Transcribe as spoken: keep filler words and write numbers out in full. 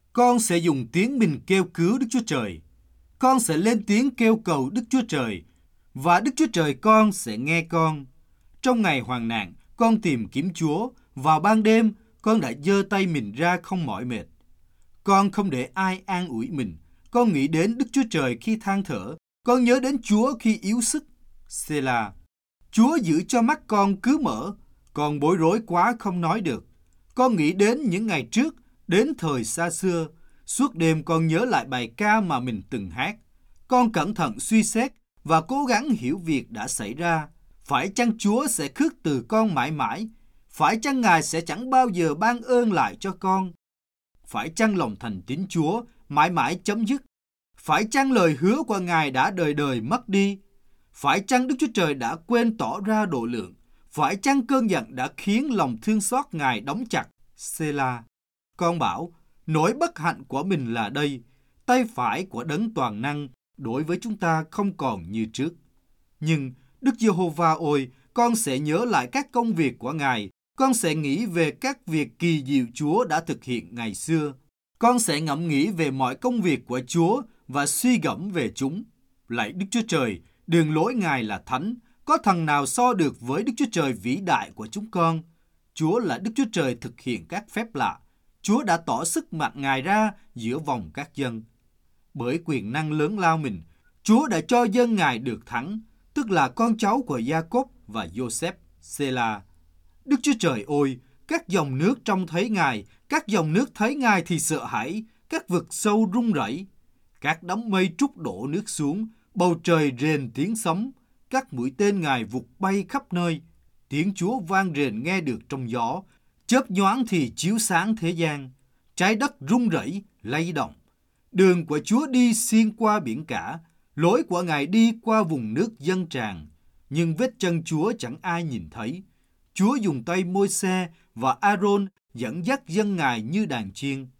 Con sẽ dùng tiếng mình kêu cứu Đức Chúa Trời. Con sẽ lên tiếng kêu cầu Đức Chúa Trời, và Đức Chúa Trời con sẽ nghe con. Trong ngày hoạn nạn, con tìm kiếm Chúa. Vào ban đêm, con đã giơ tay mình ra không mỏi mệt. Con không để ai an ủi mình. Con nghĩ đến Đức Chúa Trời khi than thở. Con nhớ đến Chúa khi yếu sức. Sê-la. Chúa giữ cho mắt con cứ mở. Con bối rối quá không nói được. Con nghĩ đến những ngày trước, đến thời xa xưa. Suốt đêm con nhớ lại bài ca mà mình từng hát. Con cẩn thận suy xét và cố gắng hiểu việc đã xảy ra. Phải chăng Chúa sẽ khước từ con mãi mãi? Phải chăng Ngài sẽ chẳng bao giờ ban ơn lại cho con? Phải chăng lòng thành tín Chúa mãi mãi chấm dứt? Phải chăng lời hứa của Ngài đã đời đời mất đi? Phải chăng Đức Chúa Trời đã quên tỏ ra độ lượng? Phải chăng cơn giận đã khiến lòng thương xót Ngài đóng chặt? Sê-la. Con bảo, nỗi bất hạnh của mình là đây, tay phải của Đấng toàn năng đối với chúng ta không còn như trước. Nhưng Đức Giê-hô-va ôi, con sẽ nhớ lại các công việc của Ngài. Con sẽ nghĩ về các việc kỳ diệu Chúa đã thực hiện ngày xưa. Con sẽ ngẫm nghĩ về mọi công việc của Chúa và suy gẫm về chúng. Lạy Đức Chúa Trời, đường lối Ngài là thánh. Có thằng nào so được với Đức Chúa Trời vĩ đại của chúng con? Chúa là Đức Chúa Trời thực hiện các phép lạ. Chúa đã tỏ sức mạnh Ngài ra giữa vòng các dân. Bởi quyền năng lớn lao mình, Chúa đã cho dân Ngài được thắng, tức là con cháu của Gia-cốp và Giô-xép. Sê-la. Đức Chúa Trời ơi, các dòng nước trông thấy Ngài, các dòng nước thấy Ngài thì sợ hãi, các vực sâu rung rẩy. Các đám mây trút đổ nước xuống, bầu trời rền tiếng sấm, các mũi tên Ngài vụt bay khắp nơi. Tiếng Chúa vang rền nghe được trong gió, chớp nhoáng thì chiếu sáng thế gian. Trái đất rung rẩy, lay động. Đường của Chúa đi xuyên qua biển cả, lối của Ngài đi qua vùng nước dâng tràn, nhưng vết chân Chúa chẳng ai nhìn thấy. Chúa dùng tay Môi-se và A-rôn dẫn dắt dân Ngài như đàn chiên.